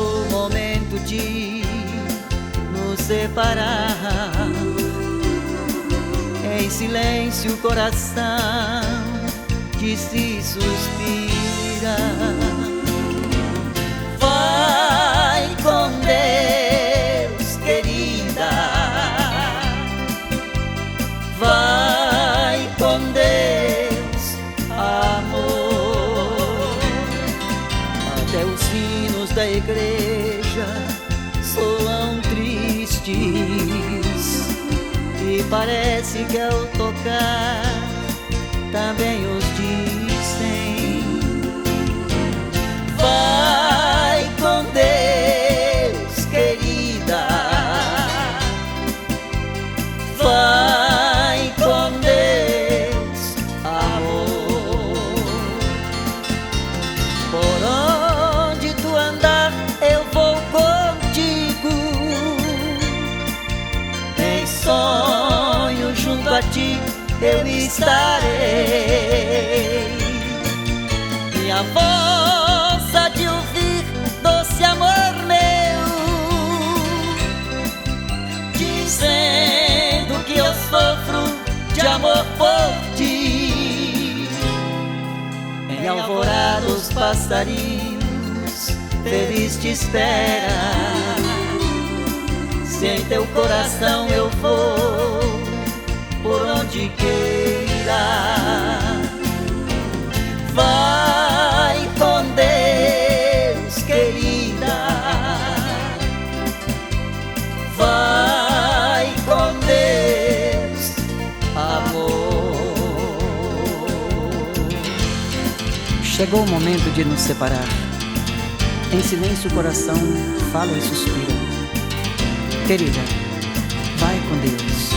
Chegou o momento de nos separar. Em silêncio o coração que se suspira. Vai com Deus, querida. Vai com Deus, amor. Até os sinos da igreja soam tristes e parece que ao tocar também os dizem. Vai com Deus, querida. Vai com Deus, amor. Por onde tu andar eu vou contigo. Em sonho junto a ti eu estarei. Minha voz há de ouvir, doce amor meu, dizendo que eu sofro de amor por ti. Em alvorada os passarinhos feliz te espera. Se em teu coração eu vou, por onde queira. Vai com Deus, querida. Vai com Deus, amor. Chegou o momento de nos separar. Em silêncio o coração fala e suspira. Querida, vai com Deus.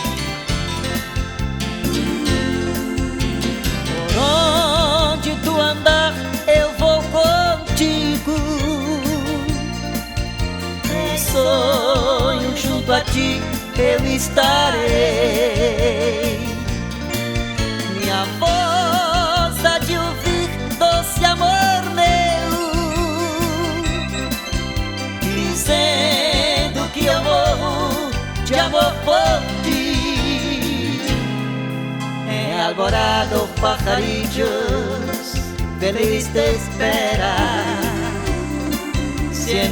Por onde tu andar eu vou contigo. Em sonho junto a ti eu estarei. Minha voz há de ouvir, doce amor meu, dizendo que eu morro de amor por ti. Em alvorada os pajarillos feliz te espera. Si en